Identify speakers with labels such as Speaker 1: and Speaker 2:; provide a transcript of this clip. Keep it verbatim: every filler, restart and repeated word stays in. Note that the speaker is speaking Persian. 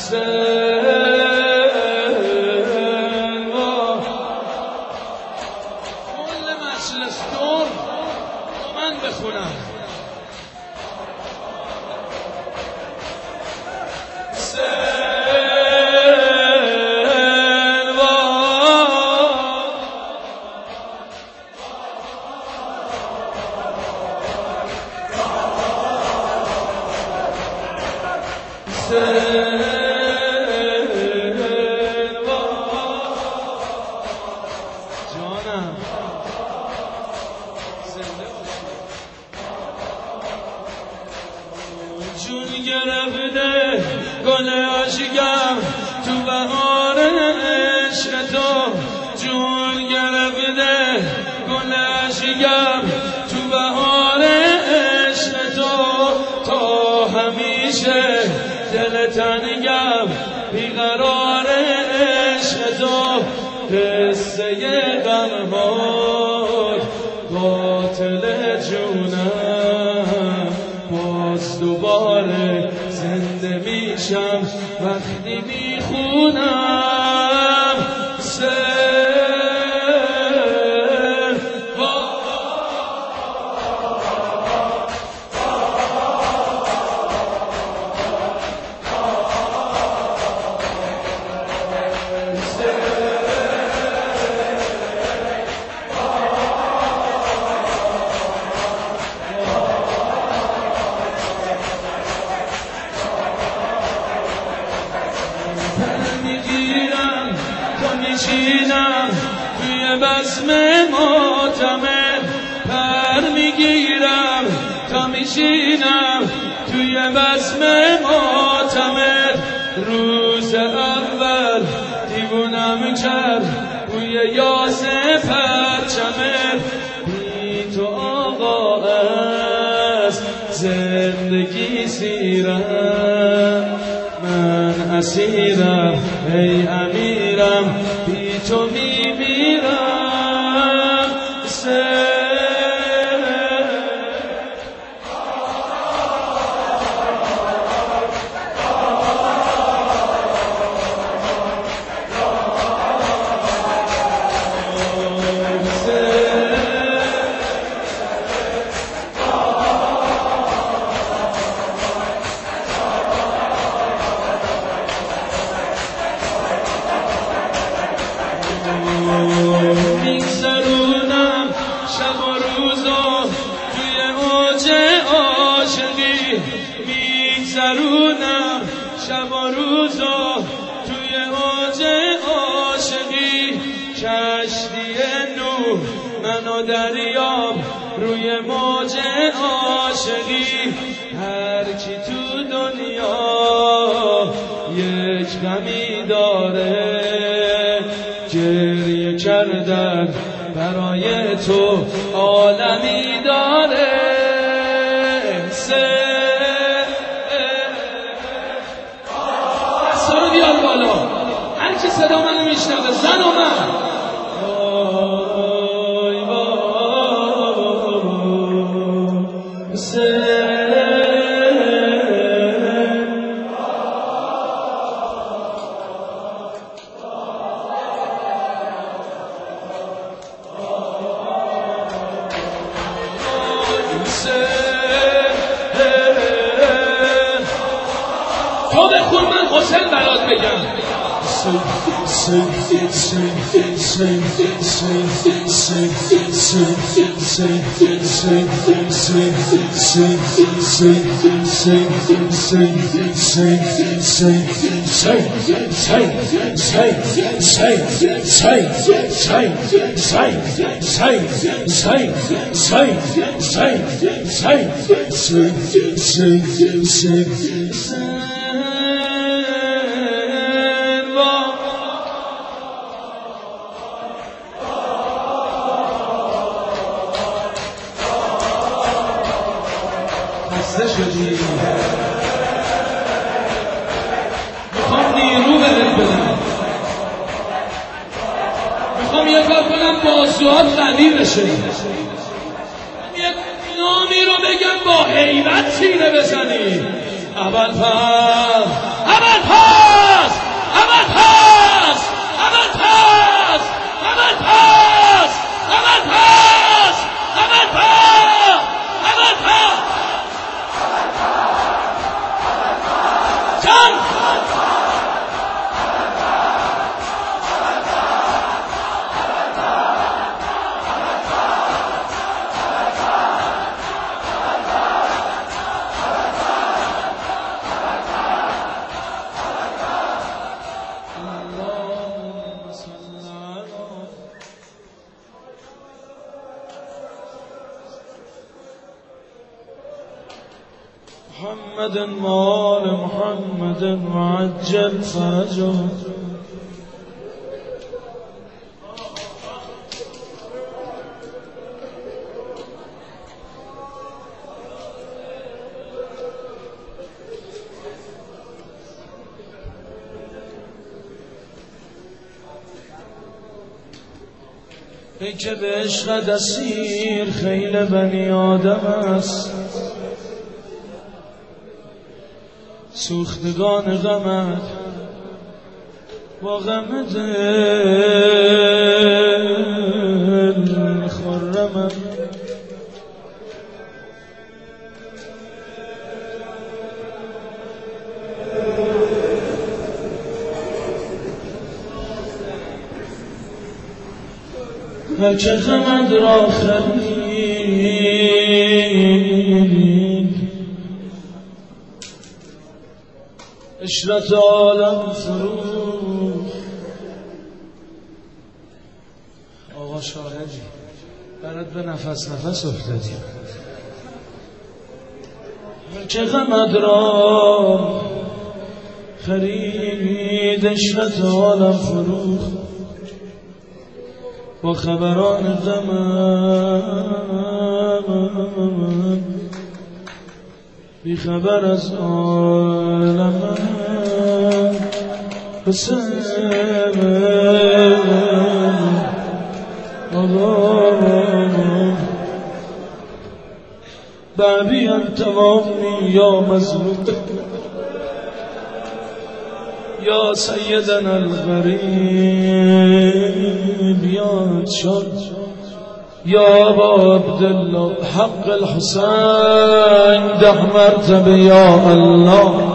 Speaker 1: کل مجلس دور من بخونم جانم جون گرفته گل عاشقم تو بهار عشق تو جون گرفته گل عاشقم تو بهار عشق تو تا همیشه دل تنگم بیقرار عشق تو قصه غمهات قاتل جونم باز دوباره زنده میشم وقتی میخونم میشینم توی بزم ماتمه پر میگیرم تا میشینم توی بزم ماتمه روز اول دیوونم کرد بوی یاس پرچمه بی تو آقا از زندگی سیرم من اسیرم ای امیرم بی تو میمیرم میگذرونم شب و روزا توی اوج عاشقی میگذرونم شب و روزا توی اوج عاشقی کشتی نوح من و دریام روی موج عاشقی هر کی تو دنیا یک غمی داره گریه کردن برای تو عالمی داره دستا رو بیار بالا هر کی صدا منو میشنوه زن و من تو بخون من حسین برات بگم خسته شدی میخوام نیرو بهت بدم میخوام یه کار کنم بازوات قوی بشه یک نامی رو بگم با هیبت سینه بزنی اول پر اول پر
Speaker 2: محمد وآل محمد وعجل فرجهم. ای که به عشق دسیر خیل بنی آدم است، سوختگان غمت با غم دل خرمم. هر که غمت را خرید عشرت عالم فروخت. آقا شاهدی برات به نفس نفس افتادیم. هر که غمت را خرید عشرت عالم فروخت، با خبران غمم بی خبر از عالم حسین بعدی انتوامی یا مظلوم یا سیدنا الغریب یا شد یا ابا عبدالله حق الحسین ده مرتبه یا الله.